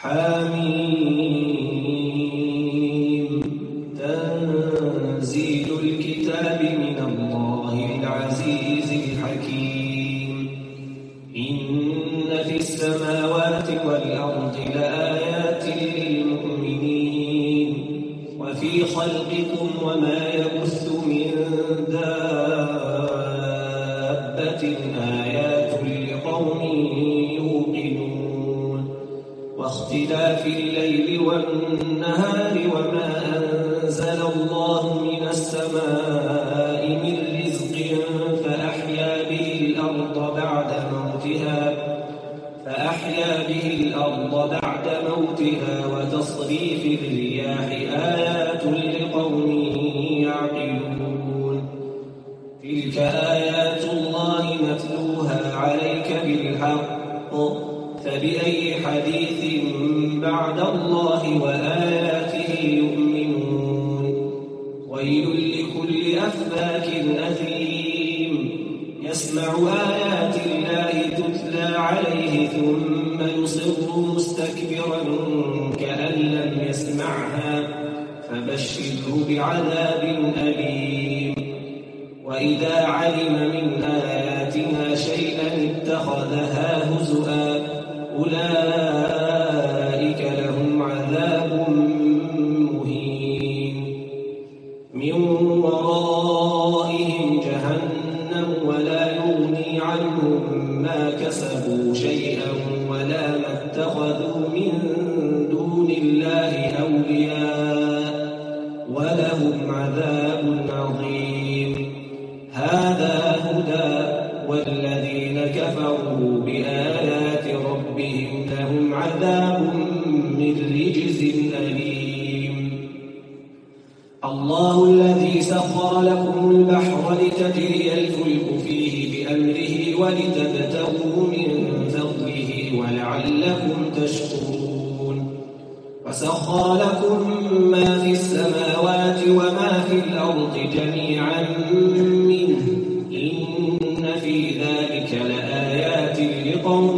حميم تنزيل الكتاب من الله العزيز الحكيم إن في السماوات والأرض لآيات للمؤمنين وفي خلقكم وما يبث من دابة آيات لقوم يوقنون واختلاف الليل والنهار وما أنزل الله من السماء من رزق فأحيا به الأرض بعد موتها وتصريف الرياح آيات لقوم يعقلون تلك آيات الله نتلوها عليك بالحق فبأي حديث بعد الله وآياته يؤمنون ويل لكل أفاك أثيم يسمع آيات الله تتلى عليه ثم يصر مستكبرا كأن لم يسمعها فبشره بعذاب أليم وإذا علم من آياتنا شيئا اتخذها هزؤا أولئك لهم عذاب مهين من ورائهم جهنم ولا يغني عنهم ما كسبوا شيئا ولا ما اتخذوا من دون الله أولياء ولهم عذاب عظيم هذا هدى والذين كفروا بآيات ربهم لهم عذاب من رجز أليم الله الذي سخر لكم البحر لتجري الفلك فيه بأمره ولتبتغوا من فضله ولعلكم تشكرون وسخر لكم ما في السماوات وما في الأرض جميعا منه إن في ذلك لآيات لقوم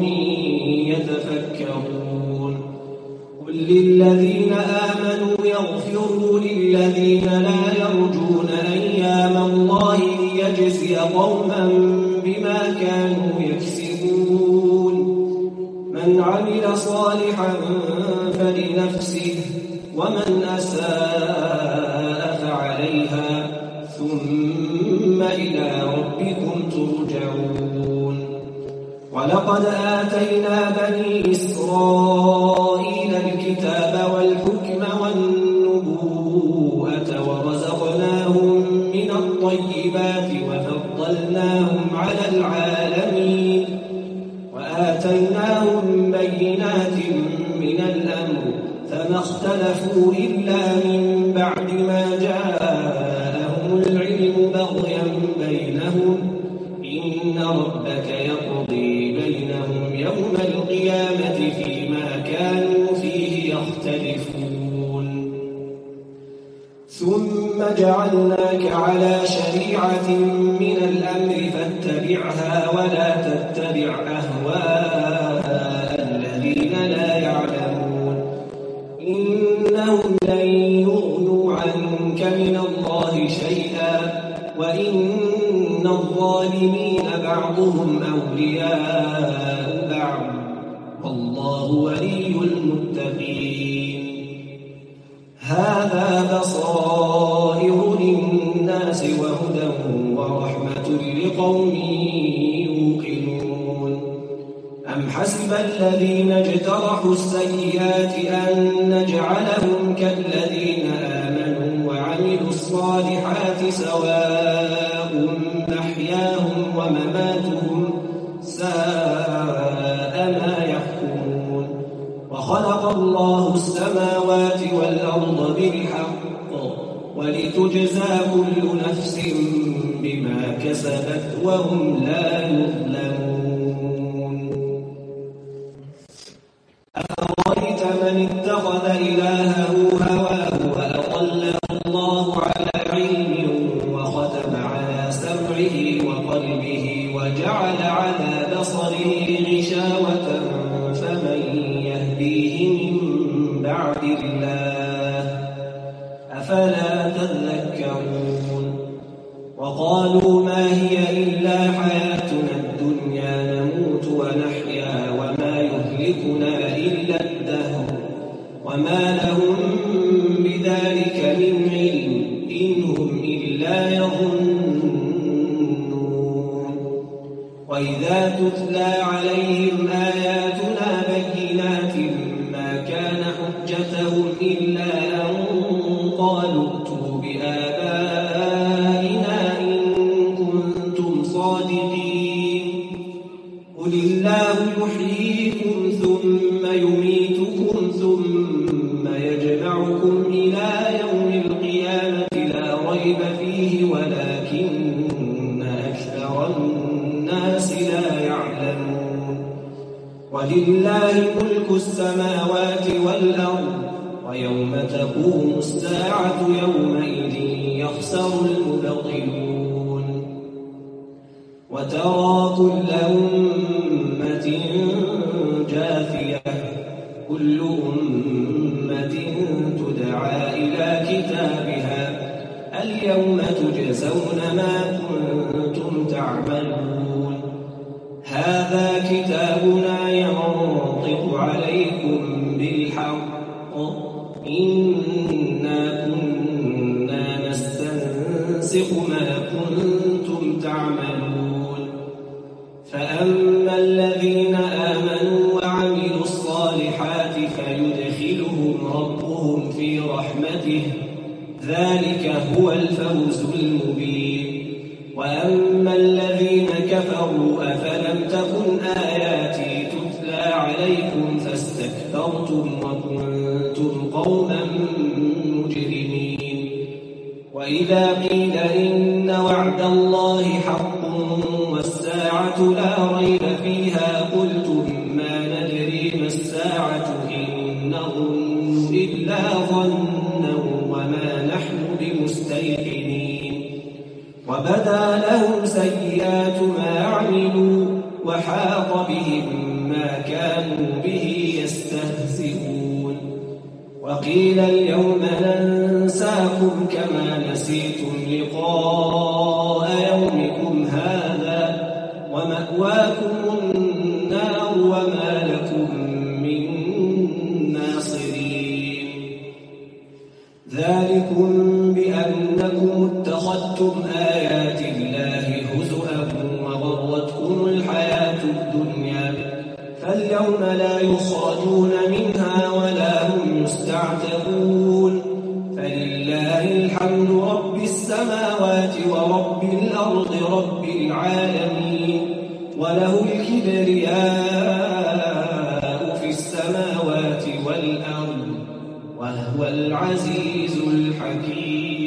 يتفكرون قل للذين آمنوا يغفروا للذين لا يرجون أيام الله ليجزي قوما بما كانوا يكسبون من عمل صالحا فلنفسه ومن أساء فعليها ثم إلى ربكم ترجعون ولقد آتينا بني إسرائيل الكتاب والحكم والنبوءة ورزقناهم من الطيبات وفضلناهم على العالمين وآتيناهم بينات من الأمر فما اختلفوا إلا من بعد ما جاءهم العلم بغيا بينهم إن ربك يقضي بينهم يوم القيامة فيما كانوا فيه يختلفون ثم جعلناك على شريعة من الأمر فاتبعها ولا تتبع أهواء الذين لا يعلمون إنهم لن يغنوا عنك من الله شيئا وإن الظالمين بعضهم أولياء بعض والله ولي المتقين هذا بصائر للناس وهدى ورحمة لقوم يوقنون أم حسب الذين اجترحوا السيئات أن نجعلهم كالذين آمنوا وعملوا الصالحات سواء محياهم ومماتهم ساء ما يحكمون وخلق الله السماوات والأرض بالحق ولتجزى كل نفس بما كسبت وهم لا يظلمون أفرأيت من اتخذ إلهه هواه وأضله الله على علم وختم على سمعه وقلبه وجعل على بصره غشاوة فمن يهديه من بعد الله أفلا تذكرون وقالوا ما هي إلا حياتنا الدنيا نموت ونحيا وما يهلكنا إلا الدهر وما لهم بذلك من علم إن هم إلا يظنون وإذا تتلى عليهم آياتنا بينات ما كان حجتهم إلا أن قالوا ائتوا بآبائنا إن كنتم صادقين قل الله يحييكم ثم يميتكم ثم يجمعكم إلى يوم القيامة لا ريب فيه ولكن أكثر الناس لا يعلمون ولله ملك السماوات والأرض ويوم تقوم الساعة يومئذ يخسر المبطلون وترى كل أمة جاثية كل أمة تدعى إلى كتابها اليوم تجزون ما كنتم تعملون هذا كتابنا ينطق عليكم بالحق إنا كنا نستنسخ ما كنتم تعملون فأما الذين آمنوا وعملوا الصالحات فيدخلهم ربهم في رحمته ذلك هو الفوز المبين وأما الذين كفروا أفلم تكن آياتي تتلى عليكم فاستكبرتم وكنتم قوما مجرمين وإذا قيل إن وعد الله حق والساعة لا ريب فيها قلتم ما ندري ما الساعة إن نظن إلا ظنا وما نحن بمستيقنين وبدا لهم سيئات ما عملوا وحاق بهم ما كانوا به يستهزئون وقيل اليوم ننساكم كما نسيتم لقاء يومكم هذا ومأواكم النار وما لكم من ناصرين ذلكم بأنكم اتخذتم آيات الله هزؤا وغرتكم الحياة الدنيا فاليوم لا يخرجون منها ولا هم يستعتبون فلله الحمد رب السماوات ورب الأرض رب العالمين وله الكبرياء في السماوات والأرض وهو العزيز الحكيم